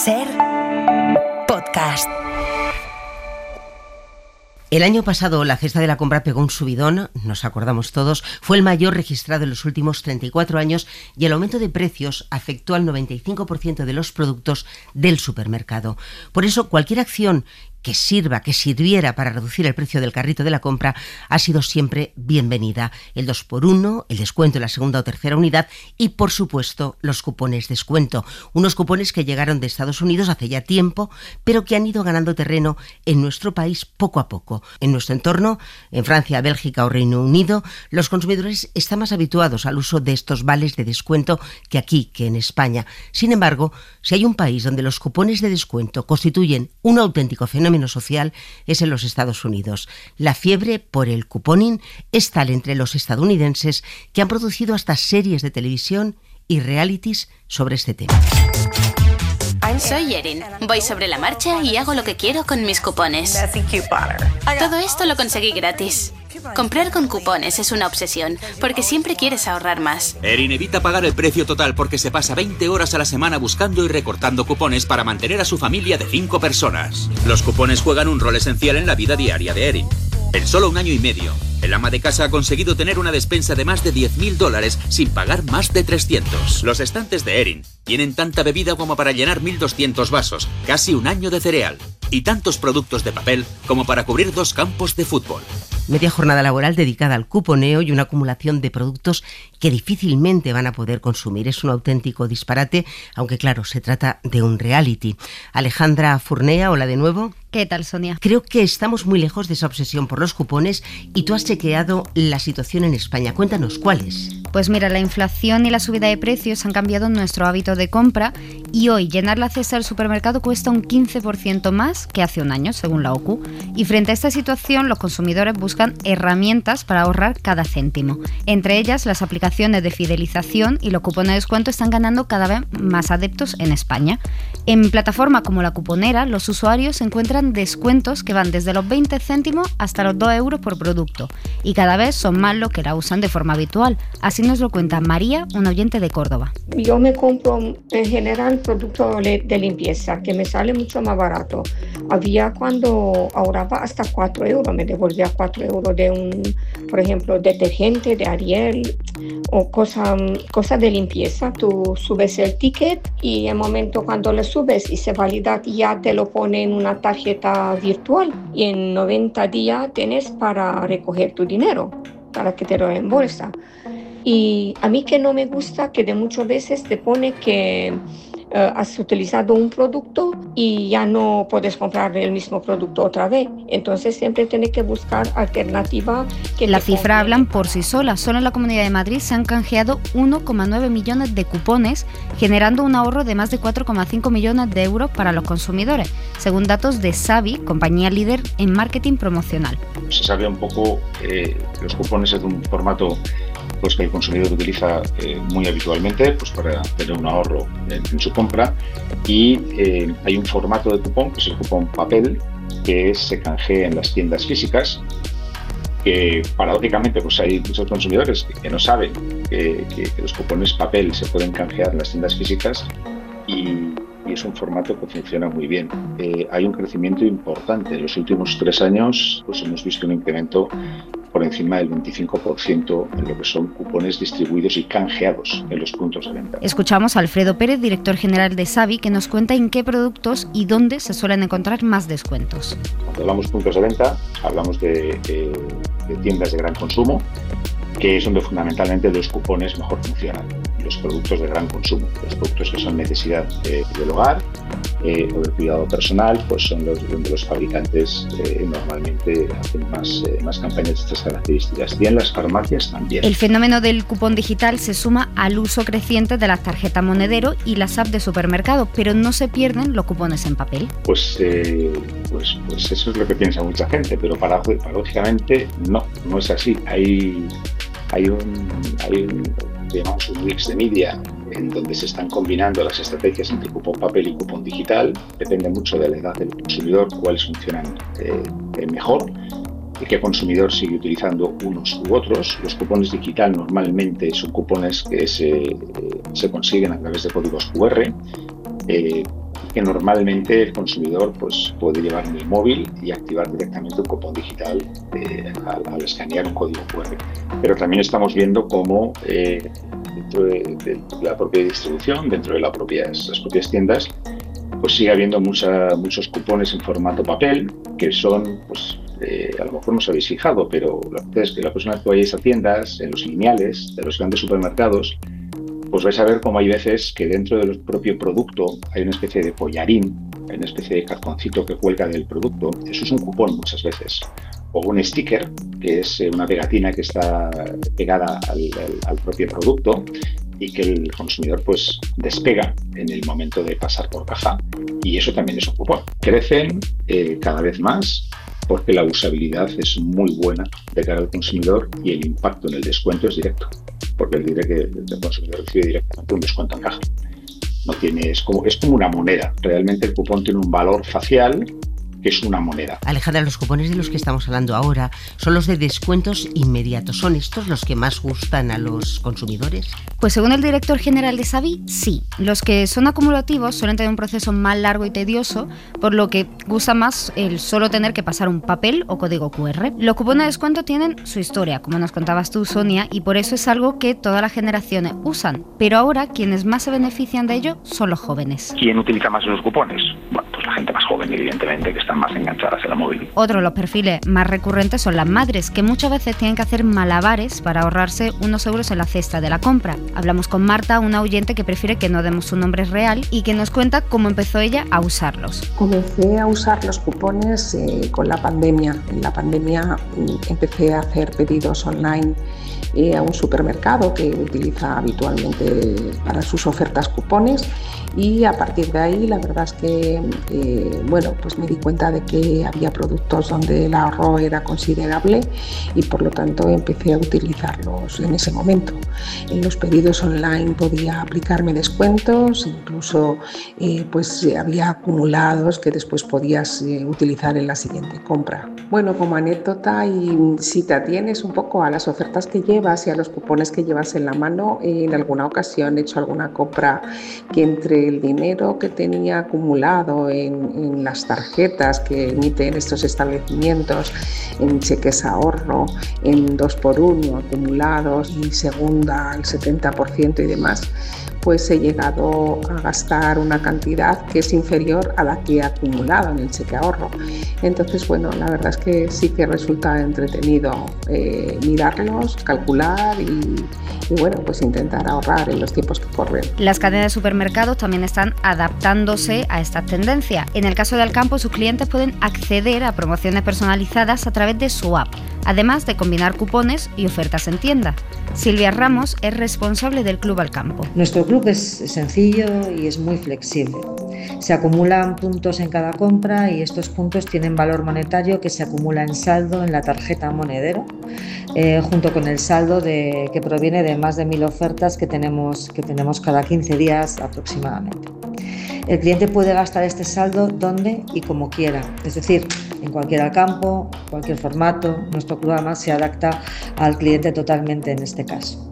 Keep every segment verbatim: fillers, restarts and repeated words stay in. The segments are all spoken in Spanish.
Ser podcast. El año pasado la cesta de la compra pegó un subidón, nos acordamos todos, fue el mayor registrado en los últimos treinta y cuatro años y el aumento de precios afectó al noventa y cinco por ciento de los productos del supermercado. Por eso cualquier acción que sirva, que sirviera para reducir el precio del carrito de la compra ha sido siempre bienvenida. El dos por uno, el descuento en la segunda o tercera unidad y, por supuesto, los cupones descuento. Unos cupones que llegaron de Estados Unidos hace ya tiempo, pero que han ido ganando terreno en nuestro país poco a poco. En nuestro entorno, en Francia, Bélgica o Reino Unido, los consumidores están más habituados al uso de estos vales de descuento que aquí, que en España. Sin embargo, si hay un país donde los cupones de descuento constituyen un auténtico fenómeno social, es en los Estados Unidos. La fiebre por el cuponing es tal entre los estadounidenses que han producido hasta series de televisión y realities sobre este tema. Soy Erin. Voy sobre la marcha y hago lo que quiero con mis cupones. Todo esto lo conseguí gratis. Comprar con cupones es una obsesión, porque siempre quieres ahorrar más. Erin evita pagar el precio total porque se pasa veinte horas a la semana buscando y recortando cupones para mantener a su familia de cinco personas. Los cupones juegan un rol esencial en la vida diaria de Erin. En solo un año y medio, el ama de casa ha conseguido tener una despensa de más de diez mil dólares sin pagar más de trescientos. Los estantes de Erin tienen tanta bebida como para llenar mil doscientos vasos, casi un año de cereal, y tantos productos de papel como para cubrir dos campos de fútbol. Media jornada laboral dedicada al cuponeo y una acumulación de productos que difícilmente van a poder consumir. Es un auténtico disparate, aunque claro, se trata de un reality. Alejandra Furnea, hola de nuevo. ¿Qué tal, Sonia? Creo que estamos muy lejos de esa obsesión por los cupones y tú has chequeado la situación en España. Cuéntanos, ¿cuál es? Pues mira, la inflación y la subida de precios han cambiado nuestro hábito de compra y hoy llenar la cesta del supermercado cuesta un quince por ciento más que hace un año, según la O C U. Y frente a esta situación, los consumidores buscan herramientas para ahorrar cada céntimo. Entre ellas, las aplicaciones de fidelización y los cupones de descuento están ganando cada vez más adeptos en España. En plataformas como La Cuponera, los usuarios encuentran descuentos que van desde los veinte céntimos hasta los dos euros por producto y cada vez son más los que la usan de forma habitual. Así nos lo cuenta María, una oyente de Córdoba. Yo me compro en general productos de limpieza que me sale mucho más barato. Había cuando ahorraba hasta cuatro euros, me devolvía cuatro euros de un, por ejemplo, detergente de Ariel o cosas cosa de limpieza. Tú subes el ticket y en el momento cuando lo subes y se valida ya te lo pone en una tarjeta virtual y en noventa días tienes para recoger tu dinero, para que te lo reembolsa. Y a mí que no me gusta que de muchas veces te pone que uh, has utilizado un producto y ya no puedes comprar el mismo producto otra vez. Entonces siempre tienes que buscar alternativas. Que Las cifras hablan por sí solas. Solo en la Comunidad de Madrid se han canjeado uno coma nueve millones de cupones, generando un ahorro de más de cuatro coma cinco millones de euros para los consumidores, según datos de Savi, compañía líder en marketing promocional. Se sabe un poco que eh, los cupones es un formato pues que el consumidor utiliza eh, muy habitualmente pues para tener un ahorro en, en su compra y eh, hay un formato de cupón que es el cupón papel que es, se canjea en las tiendas físicas, que paradójicamente pues hay muchos consumidores que, que no saben que, que, que los cupones papel se pueden canjear en las tiendas físicas y, y es un formato que funciona muy bien. Eh, hay un crecimiento importante. En los últimos tres años pues hemos visto un incremento por encima del veinticinco por ciento en lo que son cupones distribuidos y canjeados en los puntos de venta. Escuchamos a Alfredo Pérez, director general de Savi, que nos cuenta en qué productos y dónde se suelen encontrar más descuentos. Cuando hablamos de puntos de venta, hablamos de, de, de tiendas de gran consumo, que es donde fundamentalmente los cupones mejor funcionan. Los productos de gran consumo, los productos que son necesidad de, del hogar eh, o del cuidado personal, pues son los donde los fabricantes eh, normalmente hacen más, eh, más campañas de estas características. Y en las farmacias también. El fenómeno del cupón digital se suma al uso creciente de las tarjetas monedero y las apps de supermercado, pero no se pierden los cupones en papel. Pues, eh, pues, pues eso es lo que piensa mucha gente, pero paradójicamente no, no es así. Hay, hay un... Hay un llamamos un mix de media en donde se están combinando las estrategias entre cupón papel y cupón digital. Depende mucho de la edad del consumidor cuáles funcionan eh, mejor y qué consumidor sigue utilizando unos u otros. Los cupones digital normalmente son cupones que se, eh, se consiguen a través de códigos cu erre eh, que normalmente el consumidor pues, puede llevar en el móvil y activar directamente un cupón digital eh, al, al escanear un código cu erre. Pero también estamos viendo cómo eh, dentro de, de la propia distribución, dentro de la propia, las propias tiendas, pues sigue habiendo mucha, muchos cupones en formato papel que son, pues, eh, a lo mejor no os habéis fijado, pero la verdad es que la próxima vez que vayáis a tiendas, en los lineales de los grandes supermercados, pues vais a ver cómo hay veces que dentro del propio producto hay una especie de collarín, hay una especie de cartoncito que cuelga del producto. Eso es un cupón muchas veces. O un sticker, que es una pegatina que está pegada al, al, al propio producto y que el consumidor pues despega en el momento de pasar por caja. Y eso también es un cupón. Crecen eh, cada vez más porque la usabilidad es muy buena de cara al consumidor y el impacto en el descuento es directo. Porque él dirá que el consumidor recibe directamente un descuento en caja. No tiene, es, como, es como una moneda. Realmente el cupón tiene un valor facial que es una moneda. Alejandra, los cupones de los que estamos hablando ahora son los de descuentos inmediatos. ¿Son estos los que más gustan a los consumidores? Pues según el director general de Savi, sí. Los que son acumulativos suelen tener un proceso más largo y tedioso, por lo que gusta más el solo tener que pasar un papel o código cu erre. Los cupones de descuento tienen su historia, como nos contabas tú, Sonia, y por eso es algo que todas las generaciones usan. Pero ahora quienes más se benefician de ello son los jóvenes. ¿Quién utiliza más los cupones? Bueno, pues la gente más joven, evidentemente, que están más enganchadas a la móvil. Otro de los perfiles más recurrentes son las madres, que muchas veces tienen que hacer malabares para ahorrarse unos euros en la cesta de la compra. Hablamos con Marta, una oyente que prefiere que no demos su nombre real y que nos cuenta cómo empezó ella a usarlos. Comencé a usar los cupones eh, con la pandemia. En la pandemia empecé a hacer pedidos online eh, a un supermercado que utiliza habitualmente para sus ofertas cupones, y a partir de ahí la verdad es que eh, bueno, pues me di cuenta de que había productos donde el ahorro era considerable y por lo tanto empecé a utilizarlos en ese momento. En los pedidos online podía aplicarme descuentos, incluso eh, pues había acumulados que después podías eh, utilizar en la siguiente compra. Bueno, como anécdota, y si te atienes un poco a las ofertas que llevas y a los cupones que llevas en la mano, eh, en alguna ocasión he hecho alguna compra que entre el dinero que tenía acumulado en, en las tarjetas que emiten estos establecimientos, en cheques ahorro, en dos por uno acumulados y segunda al setenta por ciento y demás, pues he llegado a gastar una cantidad que es inferior a la que he acumulado en el cheque ahorro. Entonces, bueno, la verdad es que sí que resulta entretenido eh, mirarlos, calcular y, y, bueno, pues intentar ahorrar en los tiempos que corren. Las cadenas de supermercados también están adaptándose a esta tendencia. En el caso de Alcampo, sus clientes pueden acceder a promociones personalizadas a través de su app, además de combinar cupones y ofertas en tienda. Silvia Ramos es responsable del Club Alcampo. Nuestro club es sencillo y es muy flexible. Se acumulan puntos en cada compra y estos puntos tienen valor monetario que se acumula en saldo en la tarjeta monedero, eh, junto con el saldo de, que proviene de más de mil ofertas que tenemos, que tenemos cada quince días aproximadamente. El cliente puede gastar este saldo donde y como quiera, es decir, en cualquier Alcampo, cualquier formato. Nuestro club además se adapta al cliente totalmente en este caso.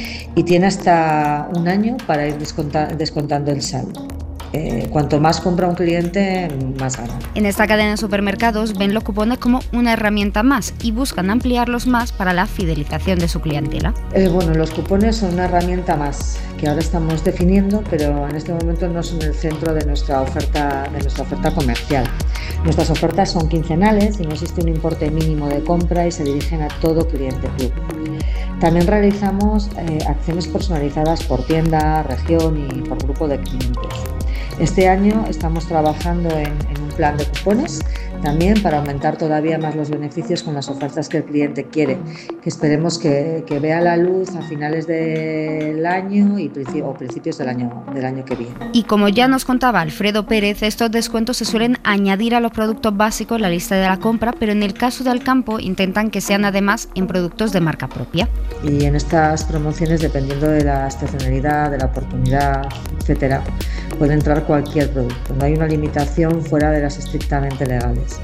Y tiene hasta un año para ir descontando el saldo. Eh, cuanto más compra un cliente, más gana. En esta cadena de supermercados ven los cupones como una herramienta más y buscan ampliarlos más para la fidelización de su clientela. Eh, bueno, los cupones son una herramienta más que ahora estamos definiendo, pero en este momento no son el centro de nuestra oferta, de nuestra oferta comercial. Nuestras ofertas son quincenales y no existe un importe mínimo de compra y se dirigen a todo cliente club. También realizamos eh, acciones personalizadas por tienda, región y por grupo de clientes. Este año estamos trabajando en, en un plan de cupones también para aumentar todavía más los beneficios con las ofertas que el cliente quiere, que esperemos que, que vea la luz a finales del año y o principios del año, del año que viene. Y como ya nos contaba Alfredo Pérez, estos descuentos se suelen añadir a los productos básicos en la lista de la compra, pero en el caso de Alcampo intentan que sean además en productos de marca propia. Y en estas promociones, dependiendo de la estacionalidad, de la oportunidad, etcétera, puede entrar cualquier producto. No hay una limitación fuera de las estrictamente legales.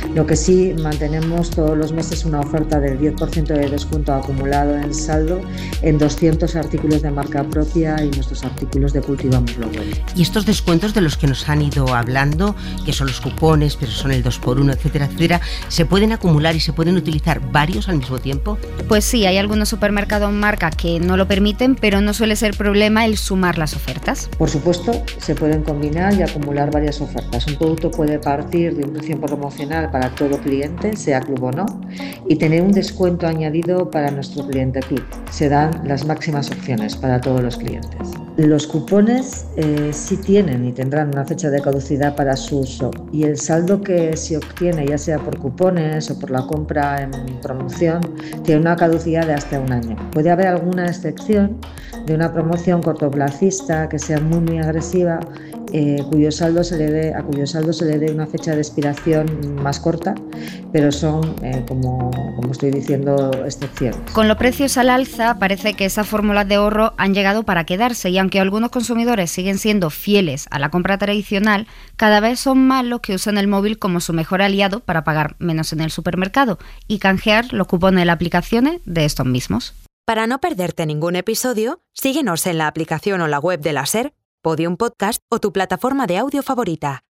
Lo que sí, mantenemos todos los meses una oferta del diez por ciento de descuento acumulado en saldo en doscientos artículos de marca propia y nuestros artículos de Cultivamos lo Bueno. Y estos descuentos de los que nos han ido hablando, que son los cupones, pero son el dos por uno, etcétera, etcétera, ¿se pueden acumular y se pueden utilizar varios al mismo tiempo? Pues sí, hay algunos supermercados marca que no lo permiten, pero no suele ser problema el sumar las ofertas. Por supuesto, se pueden combinar y acumular varias ofertas. Un producto puede partir de un precio promocional para todo cliente, sea club o no, y tener un descuento añadido para nuestro cliente club. Se dan las máximas opciones para todos los clientes. Los cupones eh, sí tienen y tendrán una fecha de caducidad para su uso, y el saldo que se obtiene, ya sea por cupones o por la compra en promoción, tiene una caducidad de hasta un año. Puede haber alguna excepción de una promoción cortoplacista que sea muy muy agresiva, eh, cuyo saldo se le dé, a cuyo saldo se le dé una fecha de expiración más corta, pero son, eh, como, como estoy diciendo, excepciones. Con los precios al alza, parece que esas fórmulas de ahorro han llegado para quedarse, y aunque algunos consumidores siguen siendo fieles a la compra tradicional, cada vez son más los que usan el móvil como su mejor aliado para pagar menos en el supermercado y canjear los cupones de las aplicaciones de estos mismos. Para no perderte ningún episodio, síguenos en la aplicación o la web de la SER, Podium Podcast o tu plataforma de audio favorita.